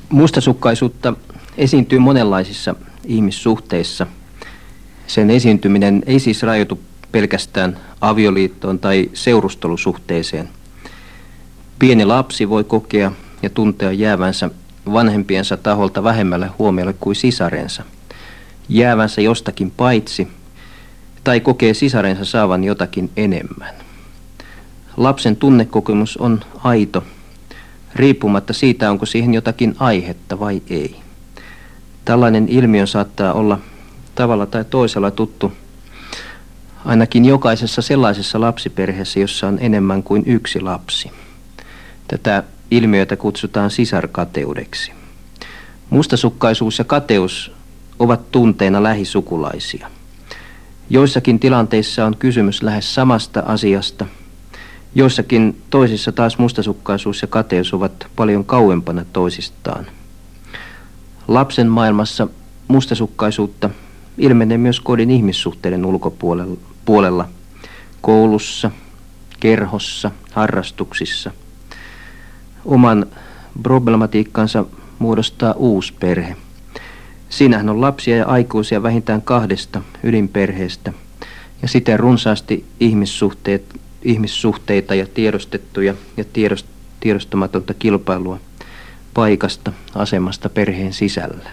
Mustasukkaisuutta esiintyy monenlaisissa ihmissuhteissa. Sen esiintyminen ei siis rajoitu pelkästään avioliittoon tai seurustelusuhteeseen. Pieni lapsi voi kokea ja tuntea jäävänsä vanhempiensa taholta vähemmälle huomiolle kuin sisarensa, jäävänsä jostakin paitsi tai kokee sisarensa saavan jotakin enemmän. Lapsen tunnekokemus on aito, riippumatta siitä, onko siihen jotakin aihetta vai ei. Tällainen ilmiö saattaa olla tavalla tai toisella tuttu ainakin jokaisessa sellaisessa lapsiperheessä, jossa on enemmän kuin yksi lapsi. Tätä ilmiötä kutsutaan sisarkateudeksi. Mustasukkaisuus ja kateus ovat tunteina lähisukulaisia. Joissakin tilanteissa on kysymys lähes samasta asiasta. Joissakin toisissa taas mustasukkaisuus ja kateus ovat paljon kauempana toisistaan. Lapsen maailmassa mustasukkaisuutta ilmenee myös kodin ihmissuhteiden ulkopuolella, koulussa, kerhossa, harrastuksissa. Oman problematiikkansa muodostaa uusperhe. Siinähän on lapsia ja aikuisia vähintään 2 ydinperheestä ja siten runsaasti ihmissuhteita ja tiedostettuja ja tiedostamatonta kilpailua paikasta, asemasta perheen sisällä.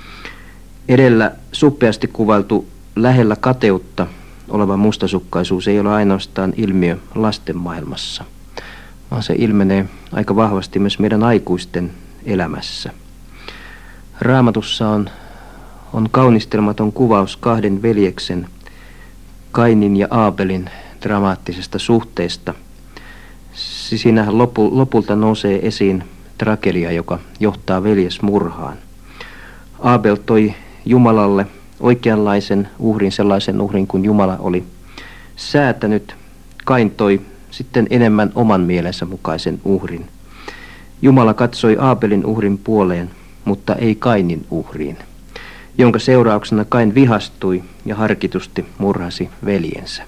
Edellä suppeasti kuvailtu lähellä kateutta oleva mustasukkaisuus ei ole ainoastaan ilmiö lasten maailmassa, vaan se ilmenee aika vahvasti myös meidän aikuisten elämässä. Raamatussa on kaunistelmaton kuvaus 2 veljeksen, Kainin ja Aabelin dramaattisesta suhteesta. Siinähän lopulta nousee esiin tragedia, joka johtaa veljesmurhaan. Aabel toi Jumalalle oikeanlaisen uhrin, sellaisen uhrin kuin Jumala oli säätänyt. Kain toi sitten enemmän oman mielensä mukaisen uhrin. Jumala katsoi Aabelin uhrin puoleen, mutta ei Kainin uhriin, jonka seurauksena Kain vihastui ja harkitusti murhasi veljensä.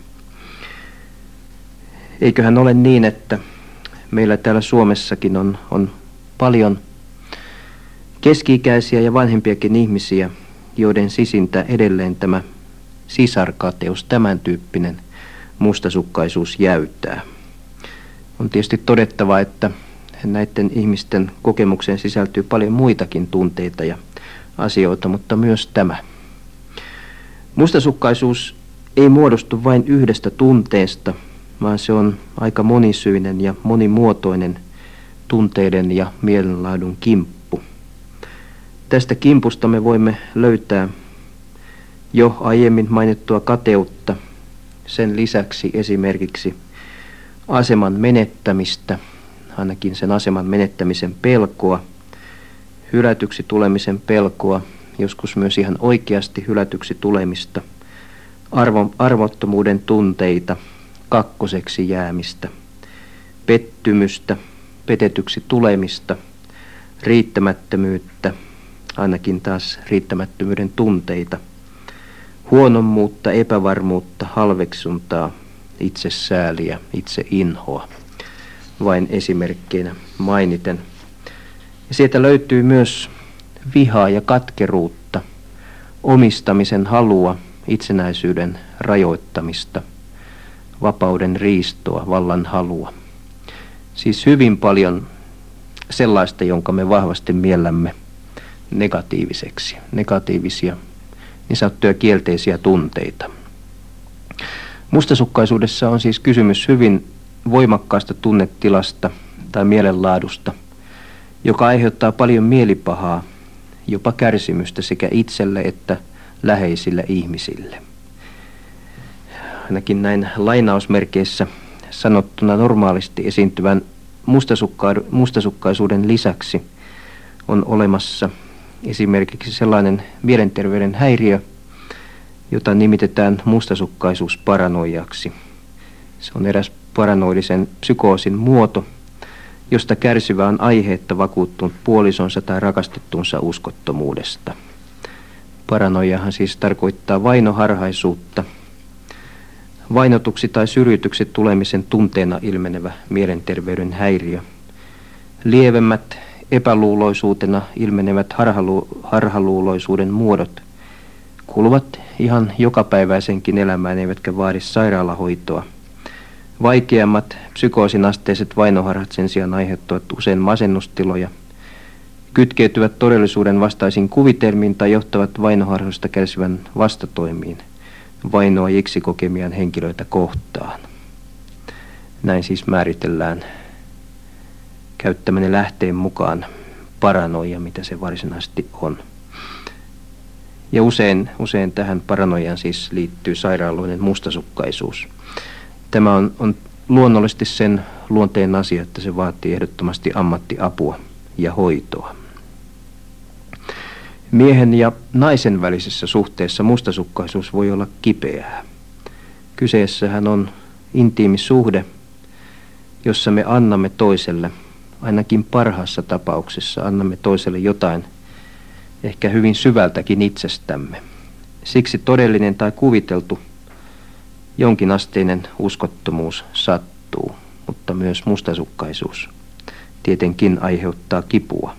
Eiköhän ole niin, että meillä täällä Suomessakin on paljon keski-ikäisiä ja vanhempiakin ihmisiä, joiden sisintä edelleen tämä sisarkateus, tämän tyyppinen mustasukkaisuus jäytää. On tietysti todettava, että näiden ihmisten kokemukseen sisältyy paljon muitakin tunteita ja asioita, mutta myös tämä. Mustasukkaisuus ei muodostu vain yhdestä tunteesta, vaan se on aika monisyinen ja monimuotoinen tunteiden ja mielenlaadun kimppu. Tästä kimpusta me voimme löytää jo aiemmin mainittua kateutta, sen lisäksi esimerkiksi aseman menettämistä, ainakin sen aseman menettämisen pelkoa, hylätyksi tulemisen pelkoa, joskus myös ihan oikeasti hylätyksi tulemista, arvottomuuden tunteita, kakkoseksi jäämistä, pettymystä, petetyksi tulemista, riittämättömyyttä, ainakin taas riittämättömyyden tunteita, huonommuutta, epävarmuutta, halveksuntaa, itsesääliä, itseinhoa, vain esimerkkeinä mainiten. Ja sieltä löytyy myös vihaa ja katkeruutta, omistamisen halua, itsenäisyyden rajoittamista, vapauden riistoa, vallan halua. Siis hyvin paljon sellaista, jonka me vahvasti miellämme negatiiviseksi, negatiivisia, niin sanottuja kielteisiä tunteita. Mustasukkaisuudessa on siis kysymys hyvin voimakkaasta tunnetilasta tai mielenlaadusta, joka aiheuttaa paljon mielipahaa, jopa kärsimystä sekä itselle että läheisille ihmisille. Ainakin näin lainausmerkeissä sanottuna normaalisti esiintyvän mustasukkaisuuden lisäksi on olemassa esimerkiksi sellainen mielenterveyden häiriö, jota nimitetään mustasukkaisuusparanoiaksi. Se on eräs paranoidisen psykoosin muoto, josta kärsivä on aiheetta vakuuttunut puolisonsa tai rakastettunsa uskottomuudesta. Paranoiahan siis tarkoittaa vainoharhaisuutta, vainotuksi tai syrjityksi tulemisen tunteena ilmenevä mielenterveyden häiriö. Lievemmät epäluuloisuutena ilmenevät harhaluuloisuuden muodot kuuluvat ihan jokapäiväisenkin elämään, eivätkä vaadi sairaalahoitoa. Vaikeammat psykoosin asteiset vainoharhat sen sijaan aiheuttavat usein masennustiloja, kytkeytyvät todellisuuden vastaisiin kuvitelmiin tai johtavat vainoharhoista kärsivän vastatoimiin vainoajiksi kokemiaan henkilöitä kohtaan. Näin siis määritellään käyttämäni lähteen mukaan paranoia, mitä se varsinaisesti on. Ja usein tähän paranoiaan siis liittyy sairaaloinen mustasukkaisuus. Tämä on luonnollisesti sen luonteen asia, että se vaatii ehdottomasti ammattiapua ja hoitoa. Miehen ja naisen välisessä suhteessa mustasukkaisuus voi olla kipeää. Kyseessähän on intiimi suhde, jossa me annamme toiselle, ainakin parhaassa tapauksessa annamme toiselle jotain, ehkä hyvin syvältäkin itsestämme. Siksi todellinen tai kuviteltu jonkinasteinen uskottomuus sattuu, mutta myös mustasukkaisuus tietenkin aiheuttaa kipua.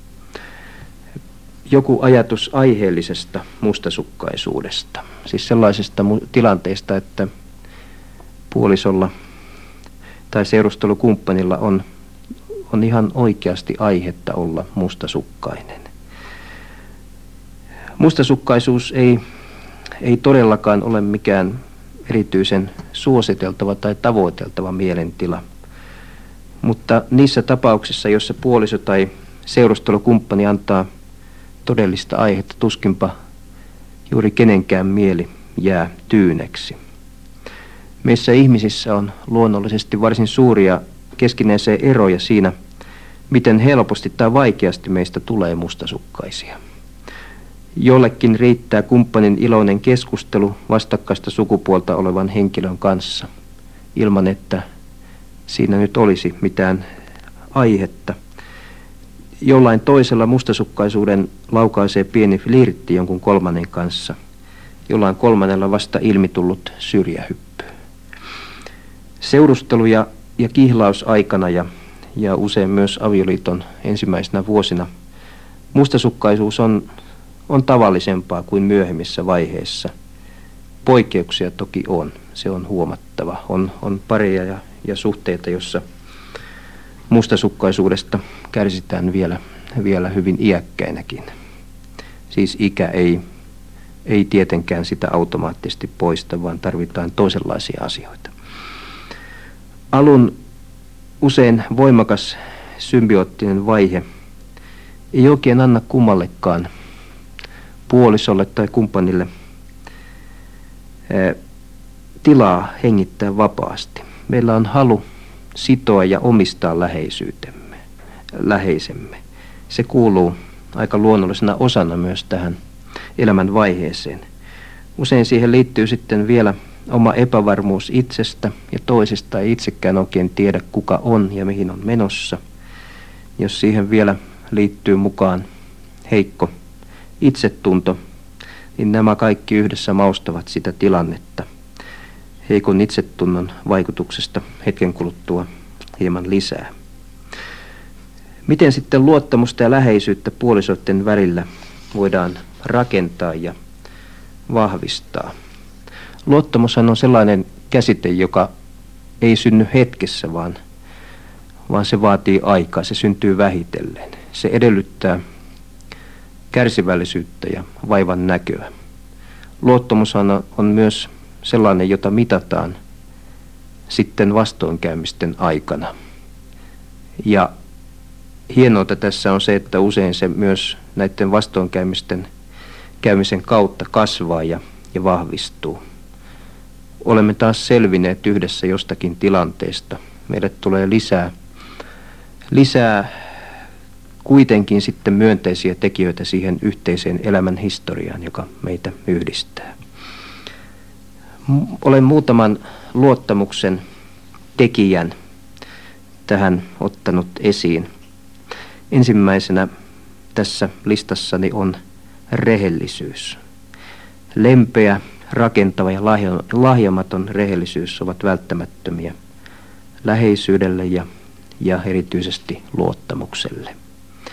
Joku ajatus aiheellisesta mustasukkaisuudesta, siis sellaisesta tilanteesta, että puolisolla tai seurustelukumppanilla on ihan oikeasti aihetta olla mustasukkainen. Mustasukkaisuus ei todellakaan ole mikään erityisen suositeltava tai tavoiteltava mielentila, mutta niissä tapauksissa, joissa puoliso tai seurustelukumppani antaa todellista aihetta, tuskinpa juuri kenenkään mieli jää tyyneksi. Meissä ihmisissä on luonnollisesti varsin suuria keskinäisiä eroja siinä, miten helposti tai vaikeasti meistä tulee mustasukkaisia. Jollekin riittää kumppanin iloinen keskustelu vastakkaista sukupuolta olevan henkilön kanssa, ilman että siinä nyt olisi mitään aihetta. Jollain toisella mustasukkaisuuden laukaisee pieni flirtti jonkun kolmannen kanssa, jollain kolmannella vasta ilmitullut syrjähyppy. Seurustelu ja kihlausaikana ja usein myös avioliiton ensimmäisenä vuosina mustasukkaisuus on tavallisempaa kuin myöhemmissä vaiheissa. Poikkeuksia toki on, se on huomattava. On pareja ja suhteita, jossa mustasukkaisuudesta kärsitään vielä hyvin iäkkäinäkin. Siis ikä ei tietenkään sitä automaattisesti poista, vaan tarvitaan toisenlaisia asioita. Alun usein voimakas symbioottinen vaihe ei oikein anna kummallekaan puolisolle tai kumppanille tilaa hengittää vapaasti. Meillä on halu sitoa ja omistaa läheisemme. Se kuuluu aika luonnollisena osana myös tähän elämän vaiheeseen. Usein siihen liittyy sitten vielä oma epävarmuus itsestä ja toisesta, ei itsekään oikein tiedä kuka on ja mihin on menossa. Jos siihen vielä liittyy mukaan heikko itsetunto, niin nämä kaikki yhdessä maustavat sitä tilannetta. Heikon itsetunnon vaikutuksesta hetken kuluttua hieman lisää. Miten sitten luottamusta ja läheisyyttä puolisoiden välillä voidaan rakentaa ja vahvistaa? Luottamushan on sellainen käsite, joka ei synny hetkessä, vaan se vaatii aikaa, se syntyy vähitellen. Se edellyttää kärsivällisyyttä ja vaivan näköä. Luottamushan on myös sellainen, jota mitataan sitten vastoinkäymisten aikana. Ja hienointa tässä on se, että usein se myös näiden vastoinkäymisten käymisen kautta kasvaa ja vahvistuu. Olemme taas selvinneet yhdessä jostakin tilanteesta. Meille tulee lisää kuitenkin sitten myönteisiä tekijöitä siihen yhteiseen elämän historiaan, joka meitä yhdistää. Olen muutaman luottamuksen tekijän tähän ottanut esiin. Ensimmäisenä tässä listassani on rehellisyys. Lempeä, rakentava ja lahjomaton rehellisyys ovat välttämättömiä läheisyydelle ja erityisesti luottamukselle.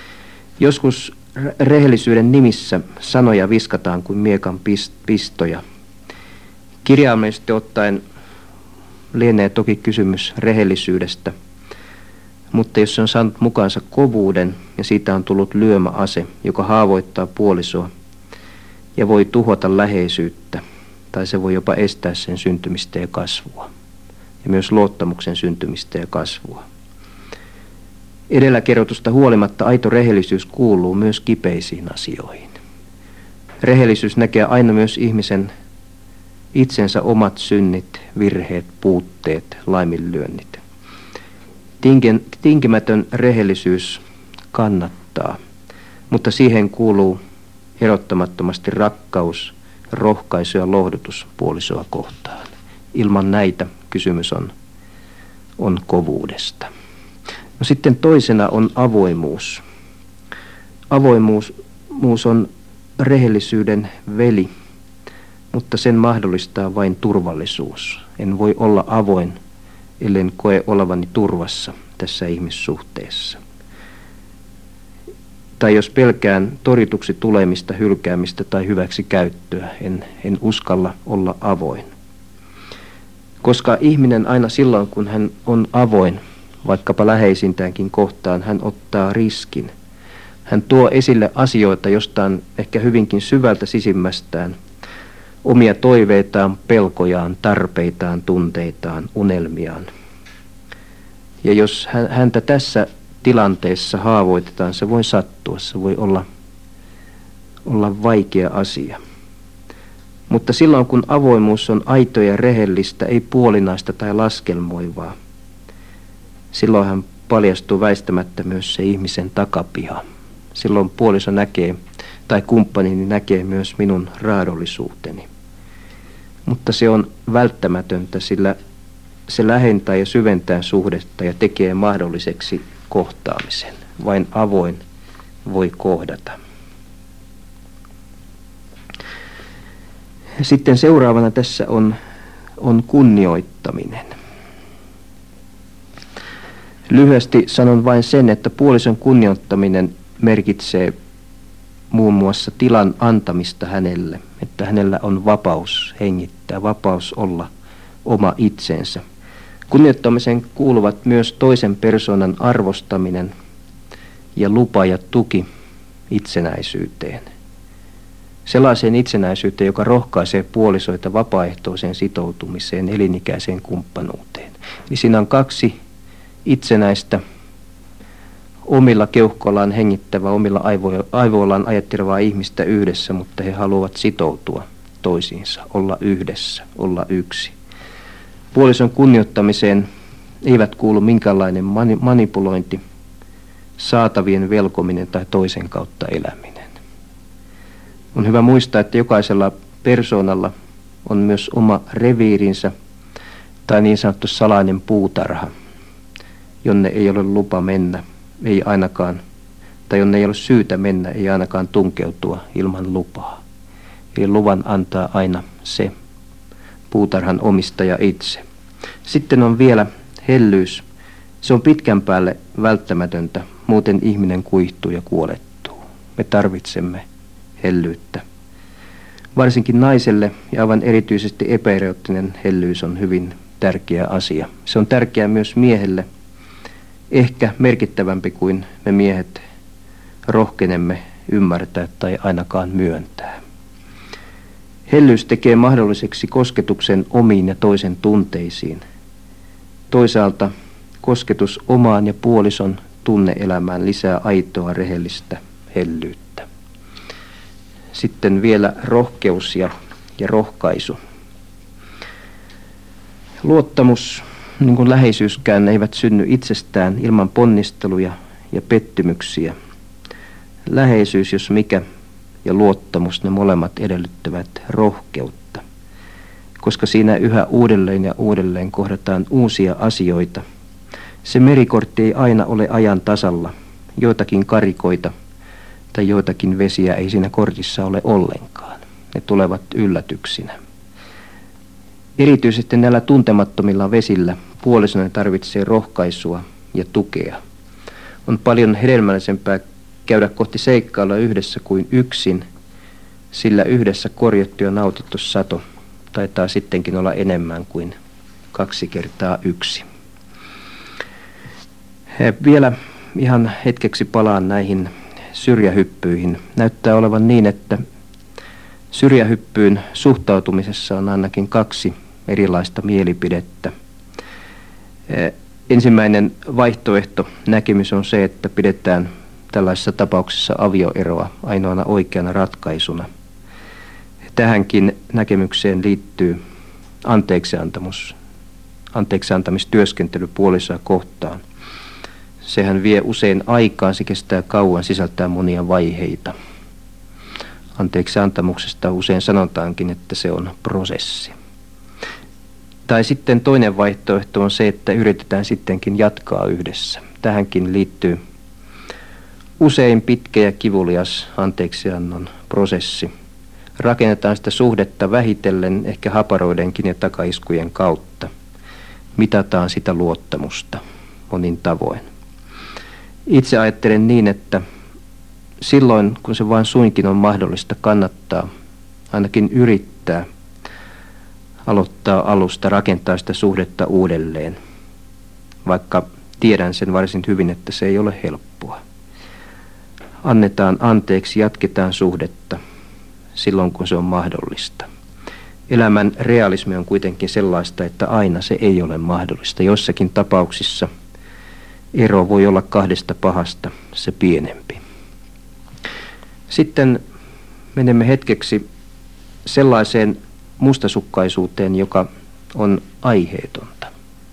Joskus rehellisyyden nimissä sanoja viskataan kuin miekan pistoja. Kirjaimellisesti ottaen lienee toki kysymys rehellisyydestä, mutta jos se on saanut mukaansa kovuuden ja siitä on tullut lyömäase, joka haavoittaa puolisoa ja voi tuhota läheisyyttä, tai se voi jopa estää sen syntymistä ja kasvua, ja myös luottamuksen syntymistä ja kasvua. Edellä kerrotusta huolimatta aito rehellisyys kuuluu myös kipeisiin asioihin. Rehellisyys näkee aina myös ihmisen itsensä omat synnit, virheet, puutteet, laiminlyönnit. Tinkimätön rehellisyys kannattaa, mutta siihen kuuluu erottamattomasti rakkaus, rohkaisu ja lohdutus puolisoa kohtaan. Ilman näitä kysymys on kovuudesta. No sitten toisena on avoimuus. Avoimuus on rehellisyyden veli, mutta sen mahdollistaa vain turvallisuus. En voi olla avoin, ellen koe olevani turvassa tässä ihmissuhteessa. Tai jos pelkään torituksi tulemista, hylkäämistä tai hyväksikäyttöä, en uskalla olla avoin. Koska ihminen aina silloin, kun hän on avoin, vaikkapa läheisintäänkin kohtaan, hän ottaa riskin. Hän tuo esille asioita jostain ehkä hyvinkin syvältä sisimmästään, omia toiveitaan, pelkojaan, tarpeitaan, tunteitaan, unelmiaan. Ja jos häntä tässä tilanteessa haavoitetaan, se voi sattua, se voi olla vaikea asia. Mutta silloin kun avoimuus on aitoa ja rehellistä, ei puolinaista tai laskelmoivaa, silloin hän paljastuu väistämättä myös se ihmisen takapiha. Silloin puoliso näkee, tai kumppanini näkee myös minun raadollisuuteni. Mutta se on välttämätöntä, sillä se lähentää ja syventää suhdetta ja tekee mahdolliseksi kohtaamisen. Vain avoin voi kohdata. Sitten seuraavana tässä on kunnioittaminen. Lyhyesti sanon vain sen, että puolison kunnioittaminen merkitsee muun muassa tilan antamista hänelle, että hänellä on vapaus hengittää, vapaus olla oma itsensä. Kunnioittamiseen kuuluvat myös toisen persoonan arvostaminen ja lupa ja tuki itsenäisyyteen. Sellaiseen itsenäisyyteen, joka rohkaisee puolisoita vapaaehtoiseen sitoutumiseen, elinikäiseen kumppanuuteen. Eli siinä on kaksi itsenäistä, omilla keuhkoillaan hengittävää, omilla aivoillaan ajattelevaa ihmistä yhdessä, mutta he haluavat sitoutua toisiinsa, olla yhdessä, olla yksi. Puolison kunnioittamiseen eivät kuulu minkäänlainen manipulointi, saatavien velkominen tai toisen kautta eläminen. On hyvä muistaa, että jokaisella persoonalla on myös oma reviirinsä tai niin sanottu salainen puutarha, jonne ei ole lupa mennä, ei ainakaan, tai jonne ei ole syytä mennä, ei ainakaan tunkeutua ilman lupaa. Eli luvan antaa aina se puutarhan omistaja itse. Sitten on vielä hellyys. Se on pitkän päälle välttämätöntä, muuten ihminen kuihtuu ja kuolettuu. Me tarvitsemme hellyyttä. Varsinkin naiselle ja aivan erityisesti epäeroottinen hellyys on hyvin tärkeä asia. Se on tärkeää myös miehelle, ehkä merkittävämpi kuin me miehet rohkenemme ymmärtää tai ainakaan myöntää. Hellyys tekee mahdolliseksi kosketuksen omiin ja toisen tunteisiin. Toisaalta kosketus omaan ja puolison tunneelämään lisää aitoa, rehellistä hellyyttä. Sitten vielä rohkeus ja rohkaisu. Luottamus, niin kuin läheisyyskään, eivät synny itsestään ilman ponnisteluja ja pettymyksiä. Läheisyys, jos mikä, ja luottamus, ne molemmat edellyttävät rohkeutta, koska siinä yhä uudelleen ja uudelleen kohdataan uusia asioita. Se merikortti ei aina ole ajan tasalla. Joitakin karikoita tai joitakin vesiä ei siinä kortissa ole ollenkaan. Ne tulevat yllätyksinä. Erityisesti näillä tuntemattomilla vesillä puolisona tarvitsee rohkaisua ja tukea. On paljon hedelmällisempää käydä kohti seikkailla yhdessä kuin yksin, sillä yhdessä korjattu ja nautittu sato taitaa sittenkin olla enemmän kuin 2 kertaa 1. Vielä ihan hetkeksi palaan näihin syrjähyppyihin. Näyttää olevan niin, että syrjähyppyyn suhtautumisessa on ainakin 2 erilaista mielipidettä. Ensimmäinen vaihtoehto näkemys on se, että pidetään tällaisessa tapauksessa avioeroa ainoana oikeana ratkaisuna. Tähänkin näkemykseen liittyy anteeksiantamistyöskentely puolisoa kohtaan. Sehän vie usein aikaa, se kestää kauan, sisältää monia vaiheita. Anteeksiantamuksesta usein sanotaankin, että se on prosessi. Tai sitten toinen vaihtoehto on se, että yritetään sittenkin jatkaa yhdessä. Tähänkin liittyy usein pitkä ja kivulias anteeksiannon prosessi. Rakennetaan sitä suhdetta vähitellen, ehkä haparoidenkin ja takaiskujen kautta. Mitataan sitä luottamusta monin tavoin. Itse ajattelen niin, että silloin, kun se vain suinkin on mahdollista, kannattaa ainakin yrittää aloittaa alusta, rakentaa sitä suhdetta uudelleen, vaikka tiedän sen varsin hyvin, että se ei ole helppoa. Annetaan anteeksi, jatketaan suhdetta silloin, kun se on mahdollista. Elämän realismi on kuitenkin sellaista, että aina se ei ole mahdollista. Jossakin tapauksissa ero voi olla 2 pahasta se pienempi. Sitten menemme hetkeksi sellaiseen mustasukkaisuuteen, joka on aiheetonta.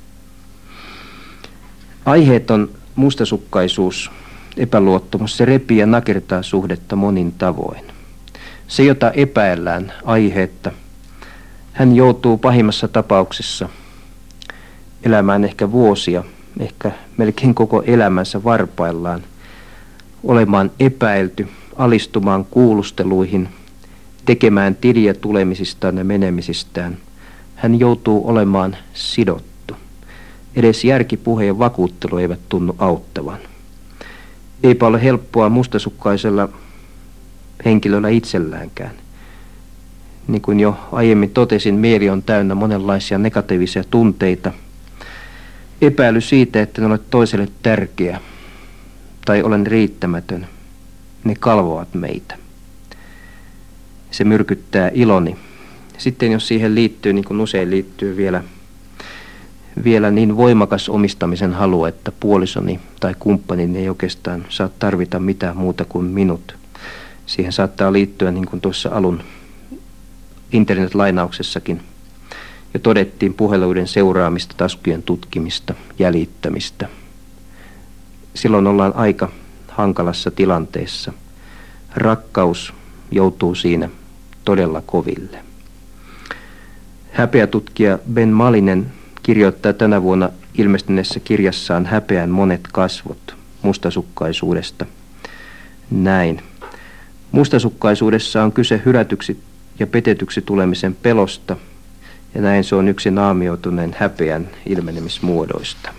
Aiheeton mustasukkaisuus, epäluottamus, se repii ja nakertaa suhdetta monin tavoin. Se, jota epäillään aiheetta, hän joutuu pahimmassa tapauksessa elämään ehkä vuosia, ehkä melkein koko elämänsä varpaillaan, olemaan epäilty, alistumaan kuulusteluihin, tekemään tiliä tulemisistaan ja menemisistään. Hän joutuu olemaan sidottu. Edes järkipuhe ja vakuuttelu eivät tunnu auttavan. Eipä ole helppoa mustasukkaisella henkilöllä itselläänkään. Niin kuin jo aiemmin totesin, mieli on täynnä monenlaisia negatiivisia tunteita. Epäily siitä, että en ole toiselle tärkeä tai olen riittämätön, ne kalvoavat meitä. Se myrkyttää iloni. Sitten jos siihen liittyy, niin kuin usein liittyy vielä niin voimakas omistamisen halu, että puolisoni tai kumppanini ei oikeastaan saa tarvita mitään muuta kuin minut. Siihen saattaa liittyä, niin kuin tuossa alun internetlainauksessakin jo todettiin, puheluiden seuraamista, taskujen tutkimista, jäljittämistä. Silloin ollaan aika hankalassa tilanteessa. Rakkaus joutuu siinä todella koville. Häpeätutkija Ben Malinen kirjoittaa tänä vuonna ilmestyneessä kirjassaan Häpeän monet kasvot mustasukkaisuudesta näin. Mustasukkaisuudessa on kyse hylätyksi ja petetyksi tulemisen pelosta, ja näin se on yksi naamioituneen häpeän ilmenemismuodoista.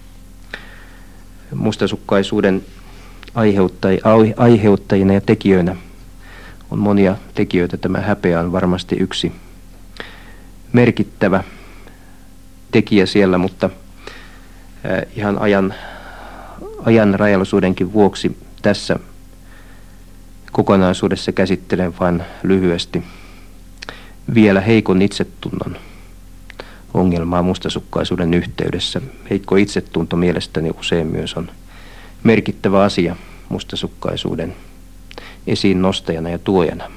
Mustasukkaisuuden aiheuttajina ja tekijöinä on monia tekijöitä. Tämä häpeä on varmasti yksi merkittävä tekijä siellä, mutta ihan ajan rajallisuudenkin vuoksi tässä kokonaisuudessa käsittelen vain lyhyesti vielä heikon itsetunnon ongelmaa mustasukkaisuuden yhteydessä. Heikko itsetunto mielestäni usein myös on merkittävä asia mustasukkaisuuden esiin nostajana ja tuojana.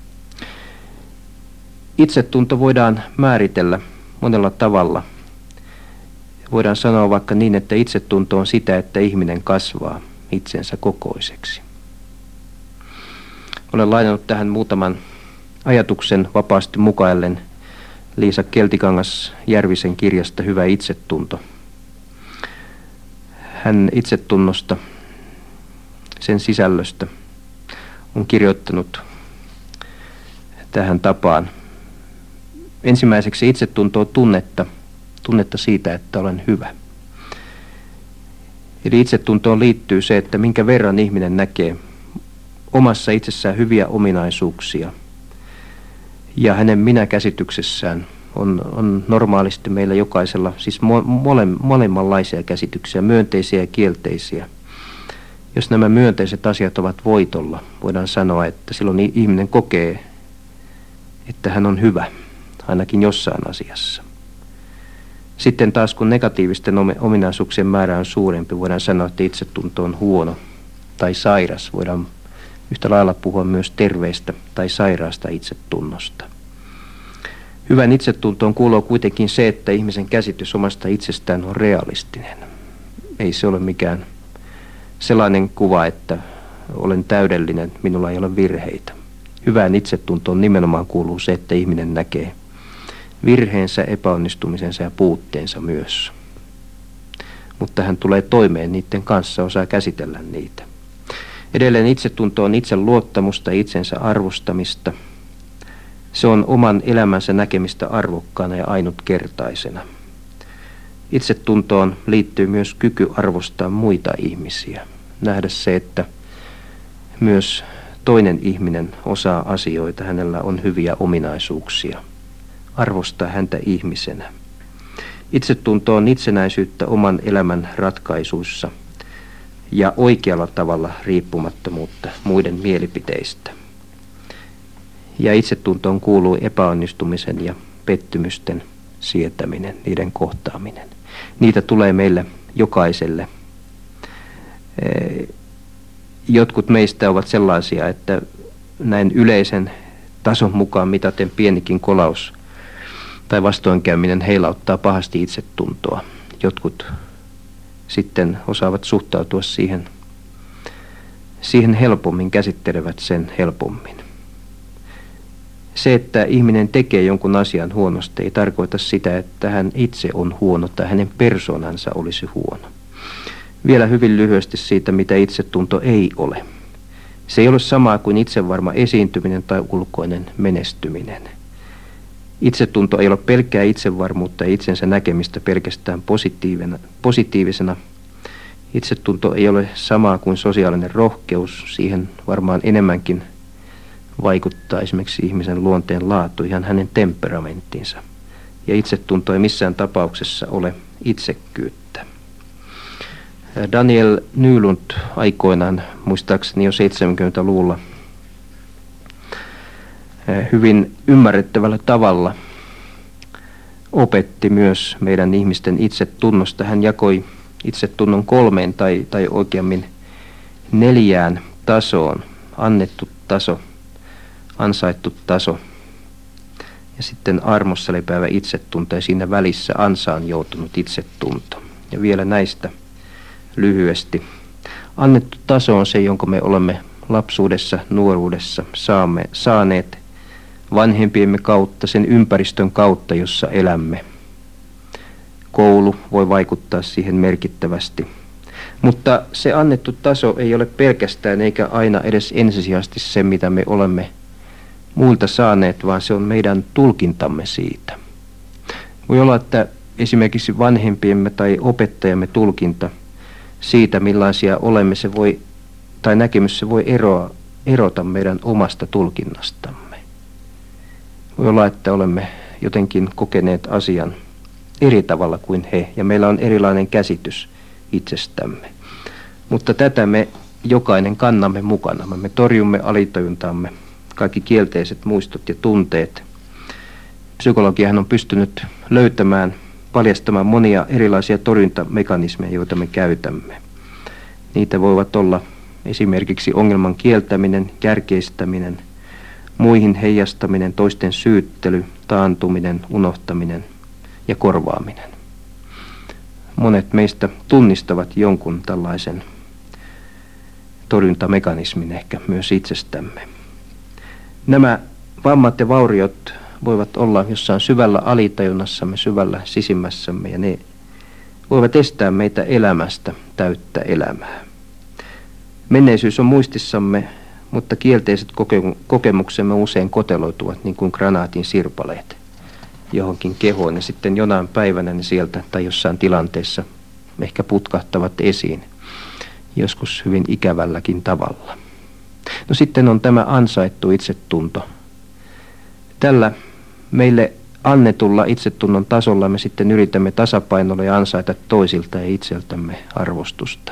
Itsetunto voidaan määritellä monella tavalla. Voidaan sanoa vaikka niin, että itsetunto on sitä, että ihminen kasvaa itsensä kokoiseksi. Olen lainannut tähän muutaman ajatuksen vapaasti mukaillen Liisa Keltikangas-Järvisen kirjasta Hyvä itsetunto. Hän itsetunnosta, sen sisällöstä, on kirjoittanut tähän tapaan. Ensimmäiseksi itsetunto on tunnetta siitä, että olen hyvä. Eli itsetuntoon liittyy se, että minkä verran ihminen näkee omassa itsessään hyviä ominaisuuksia. Ja hänen minäkäsityksessään on normaalisti meillä jokaisella siis molemmanlaisia käsityksiä, myönteisiä ja kielteisiä. Jos nämä myönteiset asiat ovat voitolla, voidaan sanoa, että silloin ihminen kokee, että hän on hyvä, ainakin jossain asiassa. Sitten taas kun negatiivisten ominaisuuksien määrä on suurempi, voidaan sanoa, että itsetunto on huono tai sairas. Voidaan yhtä lailla puhua myös terveestä tai sairaasta itsetunnosta. Hyvän itsetuntoon kuuluu kuitenkin se, että ihmisen käsitys omasta itsestään on realistinen. Ei se ole mikään sellainen kuva, että olen täydellinen, minulla ei ole virheitä. Hyvään itsetuntoon nimenomaan kuuluu se, että ihminen näkee virheensä, epäonnistumisensa ja puutteensa myös. Mutta hän tulee toimeen niiden kanssa, osaa käsitellä niitä. Edelleen itsetunto on itseluottamusta ja itsensä arvostamista. Se on oman elämänsä näkemistä arvokkaana ja ainutkertaisena. Itsetuntoon liittyy myös kyky arvostaa muita ihmisiä. Nähdä se, että myös toinen ihminen osaa asioita, hänellä on hyviä ominaisuuksia. Arvostaa häntä ihmisenä. Itsetunto on itsenäisyyttä oman elämän ratkaisuissa ja oikealla tavalla riippumattomuutta muiden mielipiteistä. Ja itsetuntoon kuuluu epäonnistumisen ja pettymysten sietäminen, niiden kohtaaminen. Niitä tulee meille jokaiselle. Jotkut meistä ovat sellaisia, että näin yleisen tason mukaan mitaten pienikin kolaus tai vastoinkäyminen heilauttaa pahasti itsetuntoa. Jotkut sitten osaavat suhtautua siihen helpommin, käsittelevät sen helpommin. Se, että ihminen tekee jonkun asian huonosti, ei tarkoita sitä, että hän itse on huono tai hänen persoonansa olisi huono. Vielä hyvin lyhyesti siitä, mitä itsetunto ei ole. Se ei ole samaa kuin itsevarma esiintyminen tai ulkoinen menestyminen. Itsetunto ei ole pelkkää itsevarmuutta ja itsensä näkemistä pelkästään positiivisena. Itsetunto ei ole samaa kuin sosiaalinen rohkeus. Siihen varmaan enemmänkin vaikuttaa esimerkiksi ihmisen luonteen laatu, ihan hänen temperamenttinsa. Ja itsetunto ei missään tapauksessa ole itsekkyyttä. Daniel Nylund aikoinaan, muistaakseni jo 70-luvulla, hyvin ymmärrettävällä tavalla opetti myös meidän ihmisten itsetunnosta. Hän jakoi itsetunnon 3 tai oikeammin 4 tasoon. Annettu taso, ansaittu taso ja sitten armossa lepäävä itsetunto ja siinä välissä ansaan joutunut itsetunto. Ja vielä näistä lyhyesti. Annettu taso on se, jonka me olemme lapsuudessa, nuoruudessa saaneet vanhempiemme kautta, sen ympäristön kautta, jossa elämme. Koulu voi vaikuttaa siihen merkittävästi. Mutta se annettu taso ei ole pelkästään eikä aina edes ensisijaisesti se, mitä me olemme muilta saaneet, vaan se on meidän tulkintamme siitä. Voi olla, että esimerkiksi vanhempiemme tai opettajamme tulkinta siitä, millaisia olemme, tai näkemys se voi erota meidän omasta tulkinnastamme. Voi olla, että olemme jotenkin kokeneet asian eri tavalla kuin he, ja meillä on erilainen käsitys itsestämme. Mutta tätä me jokainen kannamme mukana. Me torjumme alitajuntamme, kaikki kielteiset muistot ja tunteet. Psykologiahan on pystynyt löytämään, paljastamaan monia erilaisia torjuntamekanismeja, joita me käytämme. Niitä voivat olla esimerkiksi ongelman kieltäminen, järkeistäminen, muihin heijastaminen, toisten syyttely, taantuminen, unohtaminen ja korvaaminen. Monet meistä tunnistavat jonkun tällaisen torjuntamekanismin ehkä myös itsestämme. Nämä vammat ja vauriot voivat olla jossain syvällä alitajunnassamme, syvällä sisimmässämme, ja ne voivat estää meitä elämästä täyttä elämää. Menneisyys on muistissamme, mutta kielteiset kokemuksemme usein koteloituvat niin kuin granaatin sirpaleet johonkin kehoon, ja sitten jonain päivänä ne sieltä tai jossain tilanteessa ehkä putkahtavat esiin. joskus hyvin ikävälläkin tavalla. No sitten on tämä ansaittu itsetunto. Tällä meille annetulla itsetunnon tasolla me sitten yritämme tasapainolla ja ansaita toisilta ja itseltämme arvostusta.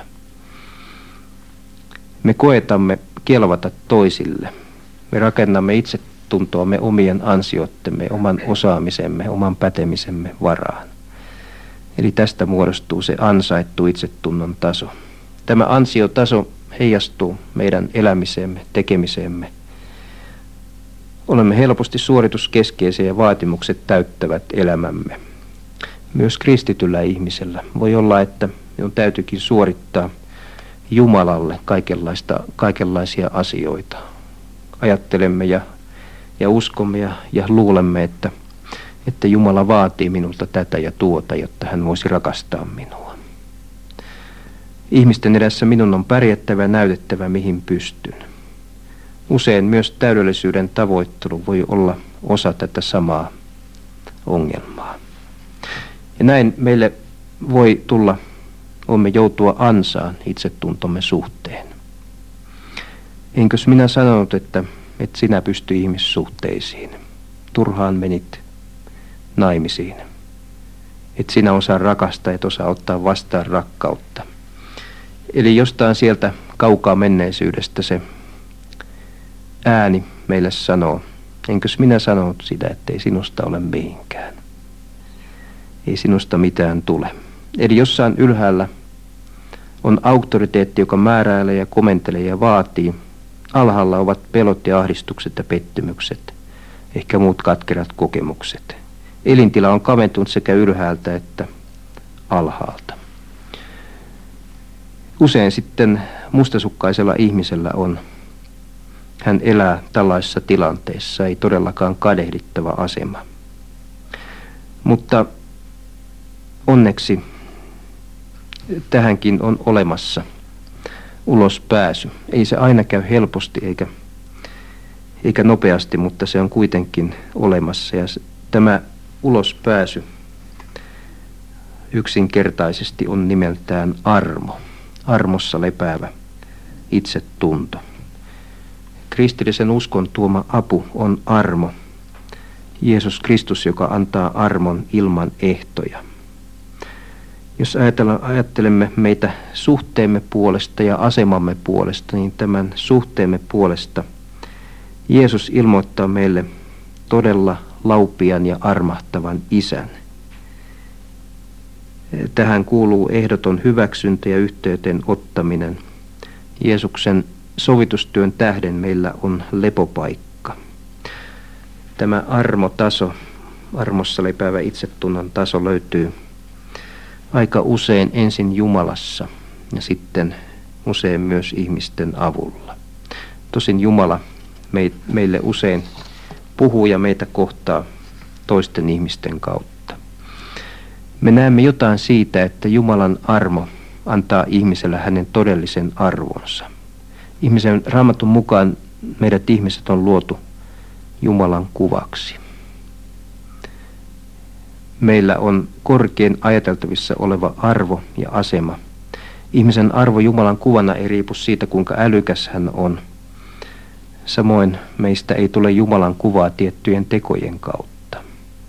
Me koetamme kelvata toisille. Me rakennamme itsetuntoamme omien ansioittemme, oman osaamisemme, oman pätemisemme varaan. Eli tästä muodostuu se ansaittu itsetunnon taso. Tämä ansiotaso heijastuu meidän elämiseemme, tekemiseemme. Olemme helposti suorituskeskeisiä ja vaatimukset täyttävät elämämme. Myös kristityllä ihmisellä voi olla, että on täytyykin suorittaa Jumalalle kaikenlaisia asioita. Ajattelemme ja uskomme ja luulemme, että Jumala vaatii minulta tätä ja tuota, jotta hän voisi rakastaa minua. Ihmisten edessä minun on pärjättävä ja näytettävä, mihin pystyn. Usein myös täydellisyyden tavoittelu voi olla osa tätä samaa ongelmaa. Ja näin meille voimme joutua ansaan itsetuntomme suhteen. Enkös minä sanonut, että sinä pysty ihmissuhteisiin. Turhaan menit naimisiin. Et sinä osaa rakastaa, et osaa ottaa vastaan rakkautta. Eli jostain sieltä kaukaa menneisyydestä se ääni meille sanoo, enkös minä sanonut sitä, ettei sinusta ole mihinkään. Ei sinusta mitään tule. Eli jossain ylhäällä on auktoriteetti, joka määräilee ja komentelee ja vaatii. Alhaalla ovat pelot ja ahdistukset ja pettymykset, ehkä muut katkerat kokemukset. Elintila on kaventunut sekä ylhäältä että alhaalta. Usein sitten mustasukkaisella ihmisellä hän elää tällaisessa tilanteessa, ei todellakaan kadehdittava asema. Mutta onneksi tähänkin on olemassa ulospääsy. Ei se aina käy helposti eikä nopeasti, mutta se on kuitenkin olemassa. Ja tämä ulospääsy yksinkertaisesti on nimeltään armo. Armossa lepäävä itsetunto. Kristillisen uskon tuoma apu on armo. Jeesus Kristus, joka antaa armon ilman ehtoja. Jos ajattelemme meitä suhteemme puolesta ja asemamme puolesta, niin tämän suhteemme puolesta Jeesus ilmoittaa meille todella laupian ja armahtavan isän. Tähän kuuluu ehdoton hyväksyntä ja yhteyteen ottaminen. Jeesuksen sovitustyön tähden meillä on lepopaikka. Tämä armotaso, armossa lepäävä itsetunnon taso löytyy aika usein ensin Jumalassa ja sitten usein myös ihmisten avulla. Tosin Jumala meille usein puhuu ja meitä kohtaa toisten ihmisten kautta. Me näemme jotain siitä, että Jumalan armo antaa ihmiselle hänen todellisen arvonsa. Ihmisen Raamatun mukaan meidät ihmiset on luotu Jumalan kuvaksi. Meillä on korkein ajateltavissa oleva arvo ja asema. Ihmisen arvo Jumalan kuvana ei riipu siitä, kuinka älykäs hän on. Samoin meistä ei tule Jumalan kuvaa tiettyjen tekojen kautta.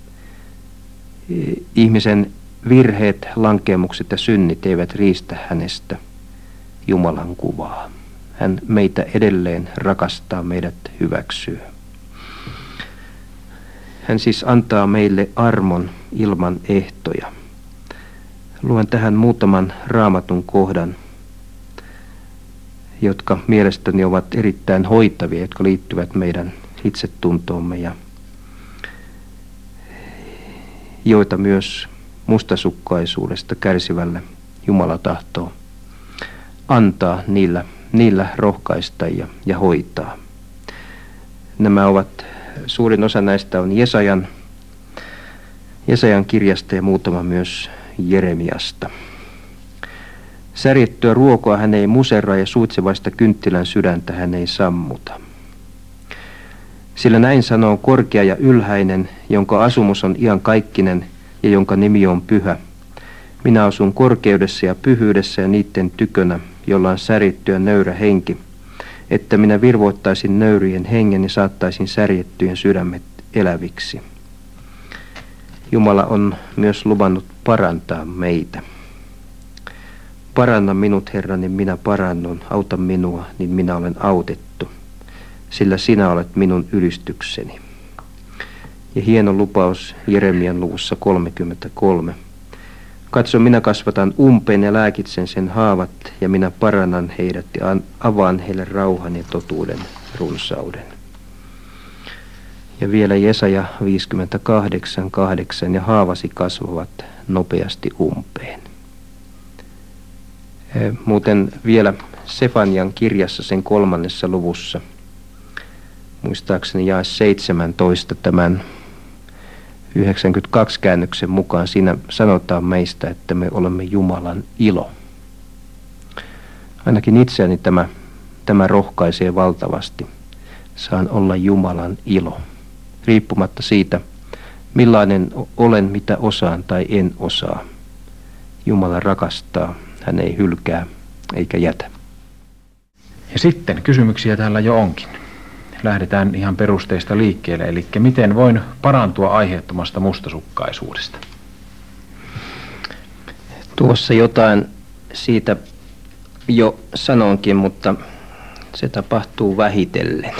Ihmisen virheet, lankeemukset ja synnit eivät riistä hänestä Jumalan kuvaa. Hän meitä edelleen rakastaa, meidät hyväksyy. Hän siis antaa meille armon ilman ehtoja. Luen tähän muutaman Raamatun kohdan, jotka mielestäni ovat erittäin hoitavia, jotka liittyvät meidän itsetuntoomme ja joita myös mustasukkaisuudesta kärsivälle Jumala tahtoo antaa, niillä rohkaista ja hoitaa. Suurin osa näistä on Jesajan kirjasta ja muutama myös Jeremiasta. Särjettyä ruokoa hän ei muserra ja suitsevaista kynttilän sydäntä hän ei sammuta. Sillä näin sanoo korkea ja ylhäinen, jonka asumus on iankaikkinen ja jonka nimi on pyhä. Minä asun korkeudessa ja pyhyydessä ja niiden tykönä, jolla on särjettyä nöyrä henki, että minä virvoittaisin nöyrien hengen ja saattaisin särjettyjen sydämet eläviksi. Jumala on myös luvannut parantaa meitä. Paranna minut, Herra, niin minä parannun. Auta minua, niin minä olen autettu, sillä sinä olet minun ylistykseni. Ja hieno lupaus Jeremian luvussa 33. Katso, minä kasvatan umpeen ja lääkitsen sen haavat, ja minä parannan heidät ja avaan heille rauhan ja totuuden runsauden. Ja vielä Jesaja 58:8, ja haavasi kasvavat nopeasti umpeen. Muuten vielä Sefanian kirjassa sen 3. luvussa, muistaakseni jae 17 tämän 92 käännöksen mukaan, siinä sanotaan meistä, että me olemme Jumalan ilo. Ainakin itseäni tämä rohkaisee valtavasti. Saan olla Jumalan ilo, riippumatta siitä, millainen olen, mitä osaan tai en osaa. Jumala rakastaa, hän ei hylkää eikä jätä. Ja sitten kysymyksiä täällä jo onkin. Lähdetään ihan perusteista liikkeelle, eli miten voin parantua aiheettomasta mustasukkaisuudesta? Tuossa jotain siitä jo sanonkin, mutta se tapahtuu vähitellen.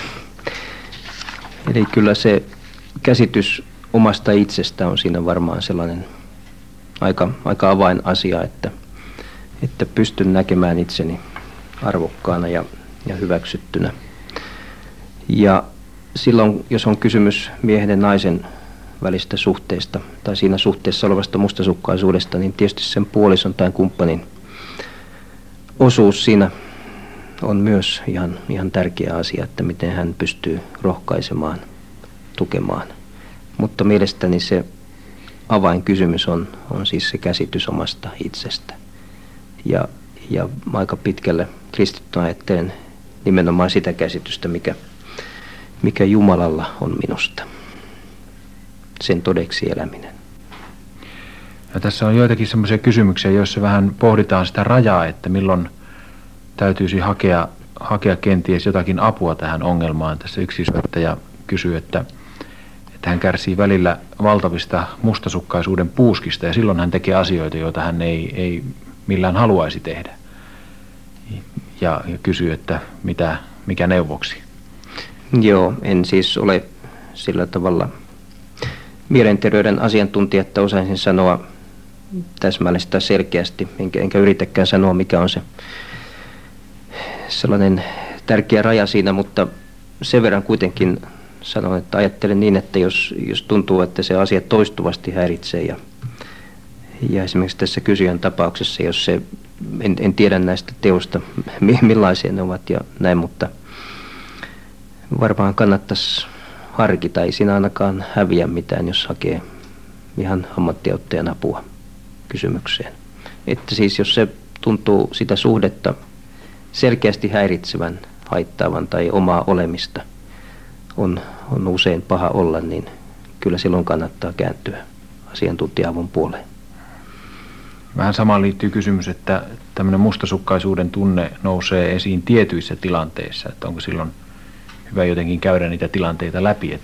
Eli kyllä se käsitys omasta itsestä on siinä varmaan sellainen aika avainasia, että pystyn näkemään itseni arvokkaana ja hyväksyttynä. Ja silloin, jos on kysymys miehen ja naisen välistä suhteesta tai siinä suhteessa olevasta mustasukkaisuudesta, niin tietysti sen puolison tai kumppanin osuus siinä on myös ihan tärkeä asia, että miten hän pystyy rohkaisemaan, tukemaan. Mutta mielestäni se avainkysymys on siis se käsitys omasta itsestä. Ja aika pitkälle kristittynä ajattelen nimenomaan sitä käsitystä, mikä Jumalalla on minusta. Sen todeksi eläminen. Ja tässä on joitakin semmoisia kysymyksiä, joissa vähän pohditaan sitä rajaa, että milloin täytyisi hakea kenties jotakin apua tähän ongelmaan. Tässä yksi syöttäjä kysyy, että hän kärsii välillä valtavista mustasukkaisuuden puuskista ja silloin hän tekee asioita, joita hän ei millään haluaisi tehdä. Ja kysyy, että mikä neuvoksi? Joo, en siis ole sillä tavalla mielenterveyden asiantuntija, että osaisin sanoa täsmällisesti tai selkeästi, enkä yritäkään sanoa, mikä on se sellainen tärkeä raja siinä, mutta sen verran kuitenkin sanon, että ajattelen niin, että jos tuntuu, että se asia toistuvasti häiritsee ja esimerkiksi tässä kysyjän tapauksessa, jos se, en tiedä näistä teosta, millaisia ne ovat ja näin, mutta varmaan kannattaisi harkita, ei siinä ainakaan häviä mitään, jos hakee ihan ammattiauttajan apua kysymykseen. Että siis jos se tuntuu sitä suhdetta selkeästi häiritsevän, haittaavan tai omaa olemista on usein paha olla, niin kyllä silloin kannattaa kääntyä asiantuntija-avun puoleen. Vähän samaan liittyy kysymys, että tämmöinen mustasukkaisuuden tunne nousee esiin tietyissä tilanteissa, että onko silloin hyvä jotenkin käydä niitä tilanteita läpi,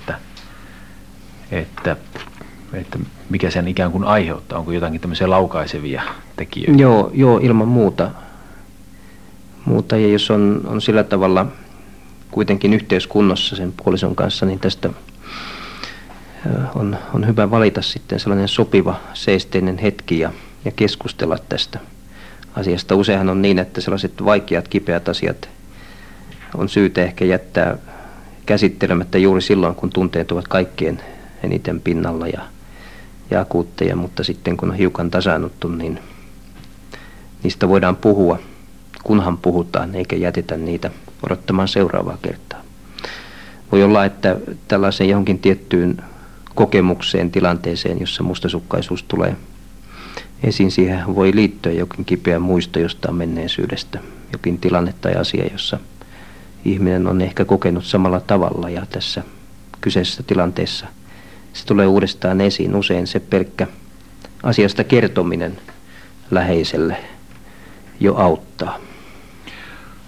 että mikä sen ikään kuin aiheuttaa, onko jotakin tämmöisiä laukaisevia tekijöitä? Joo, ilman muuta. Ja jos on sillä tavalla kuitenkin yhteiskunnassa sen puolison kanssa, niin tästä on hyvä valita sitten sellainen sopiva seesteinen hetki ja keskustella tästä asiasta. Useinhan on niin, että sellaiset vaikeat, kipeät asiat on syytä ehkä jättää käsittelemättä juuri silloin, kun tunteet ovat kaikkien eniten pinnalla ja akuutteja, mutta sitten kun on hiukan tasaannuttu, niin niistä voidaan puhua, kunhan puhutaan, eikä jätetä niitä odottamaan seuraavaa kertaa. Voi olla, että tällaiseen johonkin tiettyyn kokemukseen, tilanteeseen, jossa mustasukkaisuus tulee esiin, siihen voi liittyä jokin kipeä muisto jostain menneisyydestä, jokin tilanne tai asia, jossa ihminen on ehkä kokenut samalla tavalla ja tässä kyseisessä tilanteessa se tulee uudestaan esiin. Usein se pelkkä asiasta kertominen läheiselle jo auttaa.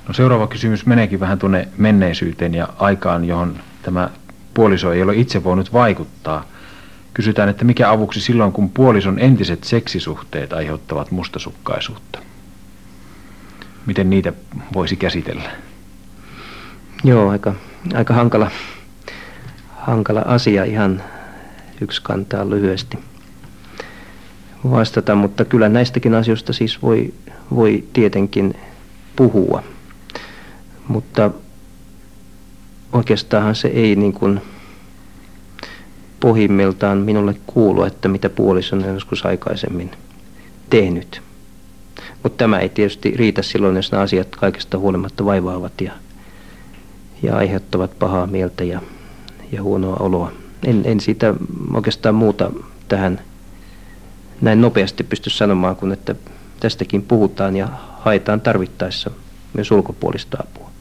No seuraava kysymys meneekin vähän tuonne menneisyyteen ja aikaan, johon tämä puoliso ei ole itse voinut vaikuttaa. Kysytään, että mikä avuksi silloin, kun puolison entiset seksisuhteet aiheuttavat mustasukkaisuutta? Miten niitä voisi käsitellä? Joo, aika hankala asia ihan yksi kantaa lyhyesti vastata, mutta kyllä näistäkin asioista siis voi tietenkin puhua, mutta oikeastaan se ei niin kuin pohjimmiltaan minulle kuulu, että mitä puoliso on joskus aikaisemmin tehnyt. Mutta tämä ei tietysti riitä silloin, jos nämä asiat kaikesta huolimatta vaivaavat ja aiheuttavat pahaa mieltä ja huonoa oloa. En siitä oikeastaan muuta tähän näin nopeasti pysty sanomaan, kun että tästäkin puhutaan ja haetaan tarvittaessa myös ulkopuolista apua.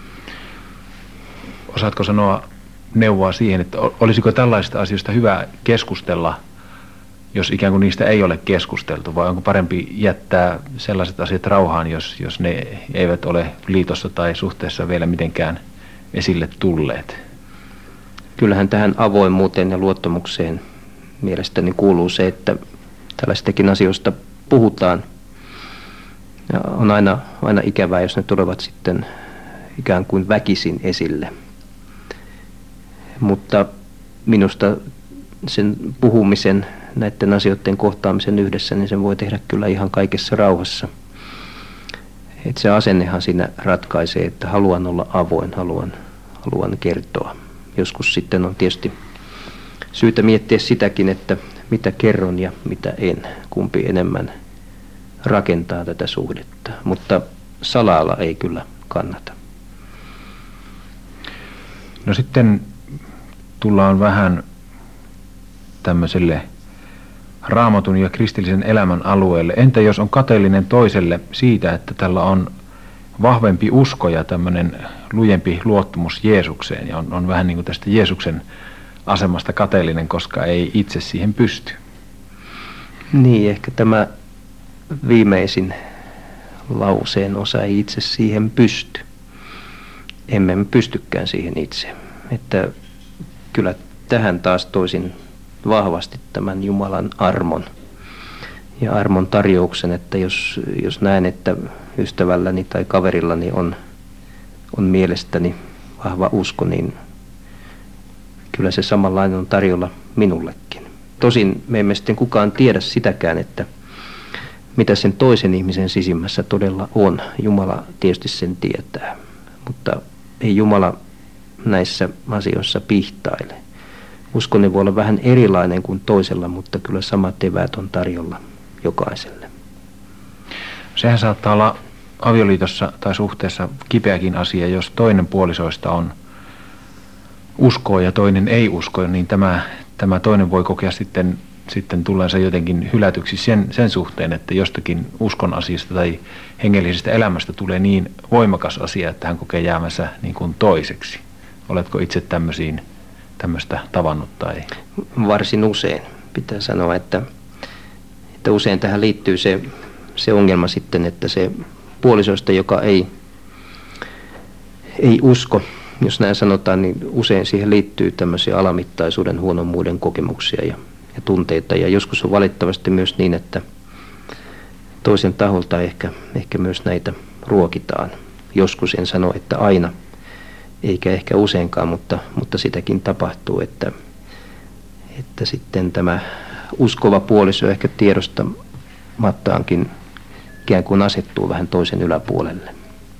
Osaatko sanoa neuvoa siihen, että olisiko tällaisista asioista hyvä keskustella, jos ikään kuin niistä ei ole keskusteltu, vai onko parempi jättää sellaiset asiat rauhaan, jos ne eivät ole liitossa tai suhteessa vielä mitenkään esille tulleet? Kyllähän tähän avoimuuteen ja luottamukseen mielestäni kuuluu se, että tällaistakin asioista puhutaan. Ja on aina ikävää, jos ne tulevat sitten ikään kuin väkisin esille. Mutta minusta sen puhumisen, näiden asioiden kohtaamisen yhdessä, niin sen voi tehdä kyllä ihan kaikessa rauhassa. Että se asennehan siinä ratkaisee, että haluan olla avoin, haluan kertoa. Joskus sitten on tietysti syytä miettiä sitäkin, että mitä kerron ja mitä en, kumpi enemmän rakentaa tätä suhdetta, mutta salalla ei kyllä kannata. No sitten tullaan vähän tämmöiselle Raamatun ja kristillisen elämän alueelle. Entä jos on kateellinen toiselle siitä, että tällä on vahvempi usko ja tämmöinen lujempi luottamus Jeesukseen ja on vähän niin kuin tästä Jeesuksen asemasta kateellinen, koska ei itse siihen pysty? Niin, ehkä tämä viimeisin lauseen osa ei itse siihen pysty. Emme me pystykään siihen itse. Että kyllä tähän taas toisin vahvasti tämän Jumalan armon ja armon tarjouksen, että jos näen, että ystävälläni tai kaverillani on mielestäni vahva usko, niin kyllä se samanlainen on tarjolla minullekin. Tosin me emme sitten kukaan tiedä sitäkään, että mitä sen toisen ihmisen sisimmässä todella on. Jumala tietysti sen tietää, mutta ei Jumala näissä asioissa pihtaile. Uskoni voi olla vähän erilainen kuin toisella, mutta kyllä samat eväät on tarjolla jokaiselle. Sehän saattaa olla avioliitossa tai suhteessa kipeäkin asia, jos toinen puolisoista on uskoo ja toinen ei usko, niin tämä toinen voi kokea sitten tulleensa jotenkin hylätyksi sen suhteen, että jostakin uskon asiasta tai hengellisestä elämästä tulee niin voimakas asia, että hän kokee jäämänsä niin kuin toiseksi. Oletko itse tämmöistä tavannut? Tai? Varsin usein. Pitää sanoa, että usein tähän liittyy se ongelma sitten, että se puolisoista, joka ei usko, jos näin sanotaan, niin usein siihen liittyy tämmöisiä alamittaisuuden, huonommuuden kokemuksia ja tunteita. Ja joskus on valittavasti myös niin, että toisen taholta ehkä myös näitä ruokitaan. Joskus en sano, että aina, eikä ehkä useinkaan, mutta sitäkin tapahtuu, että sitten tämä uskova puoliso ehkä tiedostamattaankin ikään kuin asettuu vähän toisen yläpuolelle.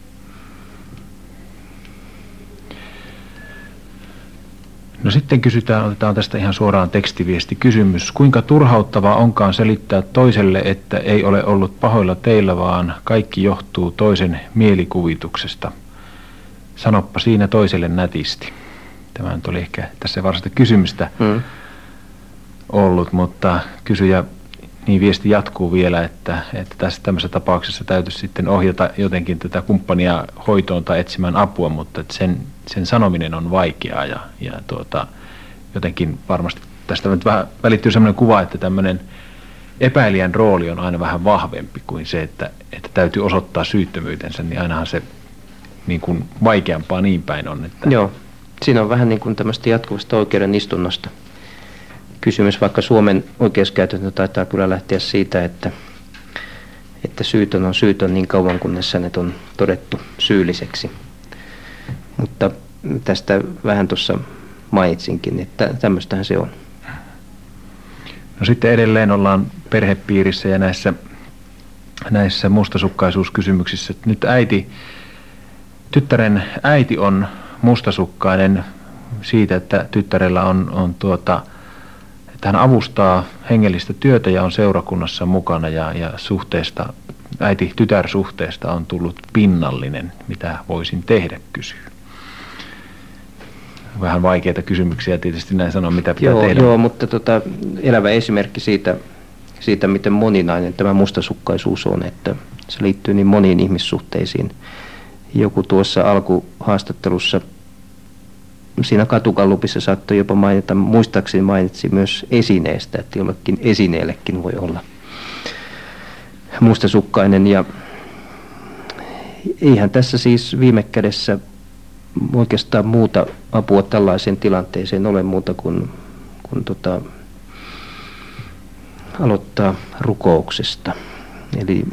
No sitten otetaan tästä ihan suoraan tekstiviestikysymys. Kuinka turhauttavaa onkaan selittää toiselle, että ei ole ollut pahoilla teillä, vaan kaikki johtuu toisen mielikuvituksesta? Sanoppa siinä toiselle nätisti. Tämä nyt oli ehkä tässä varsinaista kysymystä ollut, mutta kysyjä niin viesti jatkuu vielä, että tässä tämmöisessä tapauksessa täytyisi sitten ohjata jotenkin tätä kumppania hoitoon tai etsimään apua, mutta että sen sanominen on vaikeaa ja jotenkin varmasti tästä nyt vähän välittyy sellainen kuva, että tämmöinen epäilijän rooli on aina vähän vahvempi kuin se, että täytyy osoittaa syyttömyytensä, niin ainahan se niin kuin vaikeampaa niin päin on. Että Joo, siinä on vähän niin kuin tämmöistä jatkuvasta oikeuden istunnosta kysymys, vaikka Suomen oikeuskäytäntö taitaa kyllä lähteä siitä, että syytön on syytön niin kauan, kunnes hänet on todettu syylliseksi. Mutta tästä vähän tuossa mainitsinkin, että tämmöistähän se on. No sitten edelleen ollaan perhepiirissä ja näissä mustasukkaisuuskysymyksissä. Nyt tyttären äiti on mustasukkainen siitä, että tyttärellä on että hän avustaa hengellistä työtä ja on seurakunnassa mukana ja suhteesta, äiti-tytär-suhteesta on tullut pinnallinen. Mitä voisin tehdä, kysyy. Vähän vaikeita kysymyksiä tietysti näin sanoa, mitä pitää tehdä. Joo, mutta elävä esimerkki siitä, miten moninainen tämä mustasukkaisuus on, että se liittyy niin moniin ihmissuhteisiin. Joku tuossa alkuhaastattelussa siinä katukallupissa saattoi jopa mainita, muistaakseni mainitsi myös esineestä, että jollekin esineellekin voi olla mustasukkainen. Ja eihän tässä siis viime kädessä oikeastaan muuta apua tällaiseen tilanteeseen ole muuta kuin aloittaa rukouksesta. Eli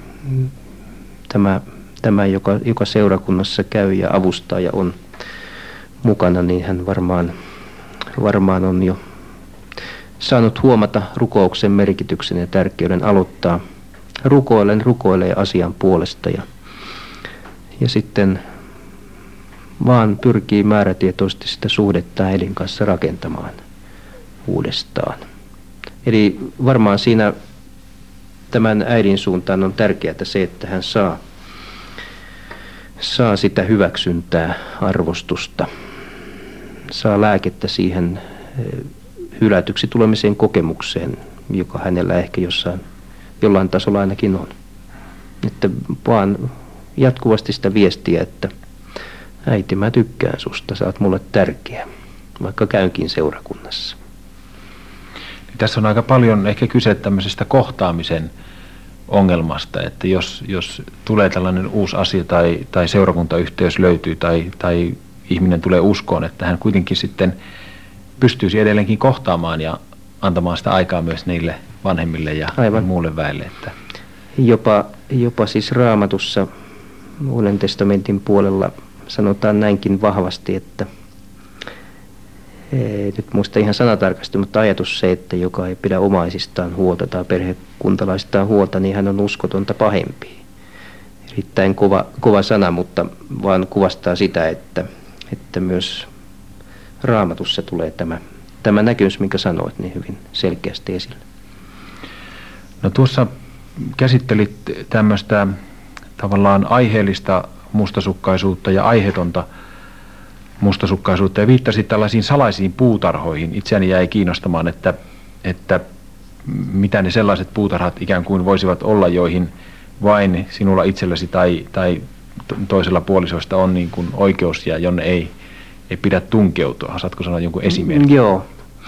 tämä joka seurakunnassa käy ja avustaa ja on mukana, niin hän varmaan on jo saanut huomata rukouksen merkityksen ja tärkeyden aloittaa rukoilee asian puolesta ja sitten vaan pyrkii määrätietoisesti sitä suhdetta äidin kanssa rakentamaan uudestaan. Eli varmaan siinä tämän äidin suuntaan on tärkeää se, että hän saa sitä hyväksyntää, arvostusta, saa lääkettä siihen hylätyksi tulemiseen kokemukseen, joka hänellä ehkä jollain tasolla ainakin on. Että vaan jatkuvasti sitä viestiä, että äiti, mä tykkään susta, sä oot mulle tärkeä, vaikka käynkin seurakunnassa. Tässä on aika paljon ehkä kyse tämmöisestä kohtaamisen ongelmasta, että jos tulee tällainen uusi asia tai seurakuntayhteys löytyy tai ihminen tulee uskoon, että hän kuitenkin sitten pystyisi edelleenkin kohtaamaan ja antamaan sitä aikaa myös niille vanhemmille ja muulle väelle. Että Jopa siis Raamatussa Uuden testamentin puolella sanotaan näinkin vahvasti, että nyt muista ihan sanatarkasti, mutta ajatus se, että joka ei pidä omaisistaan huolta tai perhekuntalaisistaan huolta, niin hän on uskotonta pahempi. Erittäin kova sana, mutta vaan kuvastaa sitä, että myös Raamatussa tulee tämä näkemys, minkä sanoit, niin hyvin selkeästi esille. No tuossa käsittelit tämmöistä tavallaan aiheellista mustasukkaisuutta ja aiheetonta mustasukkaisuutta ja viittasit tällaisiin salaisiin puutarhoihin. Itseäni jäi kiinnostamaan, että mitä ne sellaiset puutarhat ikään kuin voisivat olla, joihin vain sinulla itselläsi tai toisella puolisoista on niin kuin oikeus ja jonne ei pidä tunkeutua. Osaatko sanoa jonkun esimerkin? Joo.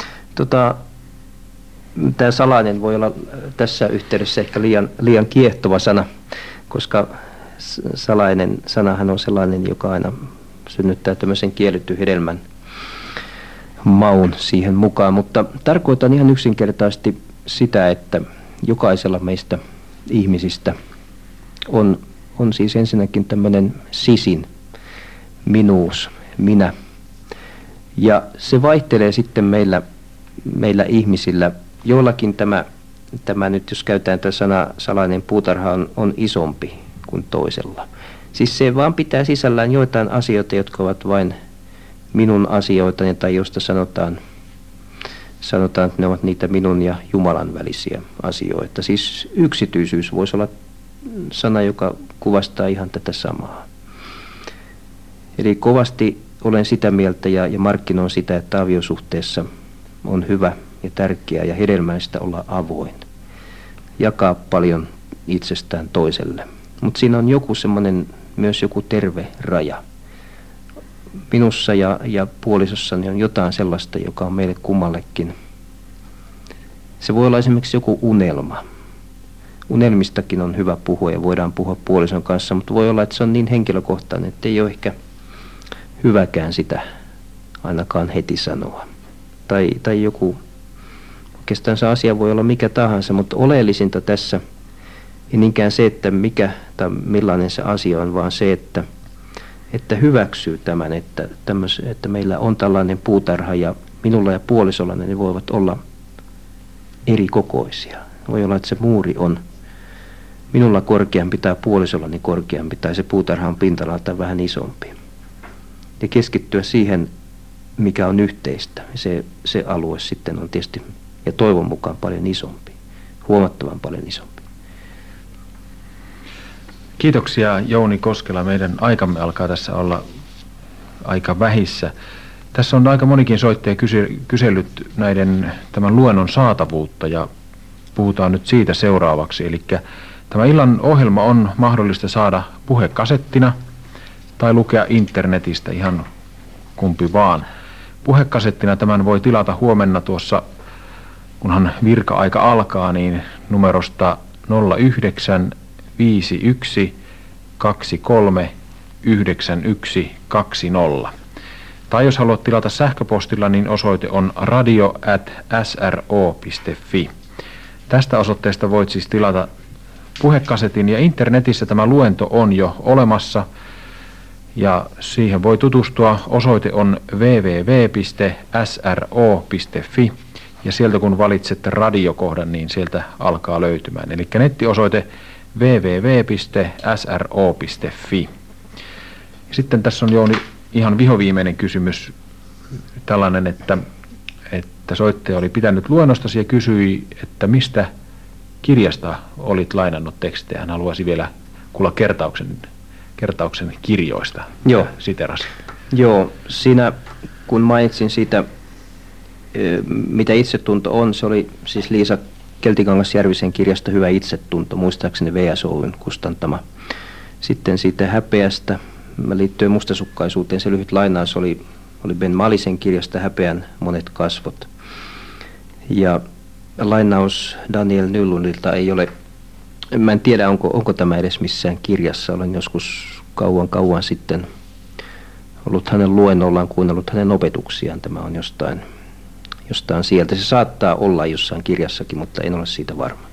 Tämä salainen voi olla tässä yhteydessä ehkä liian kiehtova sana, koska salainen sanahan on sellainen, joka aina synnyttää tämmöisen kielletyn hedelmän maun siihen mukaan, mutta tarkoitan ihan yksinkertaisesti sitä, että jokaisella meistä ihmisistä on siis ensinnäkin tämmöinen sisin, minuus, minä. Ja se vaihtelee sitten meillä ihmisillä. Joillakin tämä nyt, jos käytetään tämä sana salainen puutarha, on isompi kuin toisella. Siis se vaan pitää sisällään joitain asioita, jotka ovat vain minun asioitani tai josta sanotaan, että ne ovat niitä minun ja Jumalan välisiä asioita. Siis yksityisyys voisi olla sana, joka kuvastaa ihan tätä samaa. Eli kovasti olen sitä mieltä ja markkinoin sitä, että aviosuhteessa on hyvä ja tärkeää ja hedelmällistä olla avoin. Jakaa paljon itsestään toiselle. Mutta siinä on myös joku terve raja. Minussa ja puolisossani on jotain sellaista, joka on meille kummallekin. Se voi olla esimerkiksi joku unelma. unelmistakin on hyvä puhua ja voidaan puhua puolison kanssa, mutta voi olla, että se on niin henkilökohtainen, että ei ole ehkä hyväkään sitä ainakaan heti sanoa. Tai joku, oikeastaan se asia voi olla mikä tahansa, mutta oleellisinta tässä ei niinkään se, että mikä tai millainen se asia on, vaan se, että hyväksyy tämän, että meillä on tällainen puutarha ja minulla ja puolisollani ne voivat olla eri kokoisia. Voi olla, että se muuri on minulla korkeampi tai puolisollani korkeampi tai se puutarha on pinta-alalta vähän isompi. Ja keskittyä siihen, mikä on yhteistä. Se alue sitten on tietysti ja toivon mukaan paljon isompi, huomattavan paljon isompi. Kiitoksia Jouni Koskela. Meidän aikamme alkaa tässä olla aika vähissä. Tässä on aika monikin soittaja kysellyt tämän luennon saatavuutta ja puhutaan nyt siitä seuraavaksi. Eli tämä illan ohjelma on mahdollista saada puhekasettina tai lukea internetistä, ihan kumpi vaan. Puhekasettina tämän voi tilata huomenna tuossa, kunhan virka-aika alkaa, niin numerosta 0951 23 9120. Tai jos haluat tilata sähköpostilla, niin osoite on radio@sro.fi. Tästä osoitteesta voit siis tilata puhekasetin ja internetissä tämä luento on jo olemassa ja siihen voi tutustua. Osoite on www.sro.fi ja sieltä kun valitsette radiokohdan, niin sieltä alkaa löytymään. Eli nettiosoite www.sro.fi. Sitten tässä on Jouni ihan vihoviimeinen kysymys, tällainen, että soittaja oli pitänyt luennostasi ja kysyi, että mistä kirjasta olit lainannut tekstejä. Hän haluaisi vielä kuulla kertauksen kirjoista. Joo. Siterasi. Joo, siinä kun mainitsin siitä, mitä itsetunto on, se oli siis Liisa Keltikangas-Järvisen kirjasta Hyvä itsetunto, muistaakseni VSOY:n kustantama. Sitten siitä häpeästä, liittyen mustasukkaisuuteen, se lyhyt lainaus oli Ben Malisen kirjasta Häpeän monet kasvot. Ja lainaus Daniel Nylundilta ei ole, mä en tiedä onko tämä edes missään kirjassa. Olen joskus kauan sitten ollut hänen luennollaan, kuunnellut hänen opetuksiaan. Tämä on jostain sieltä. Se saattaa olla jossain kirjassakin, mutta en ole siitä varma.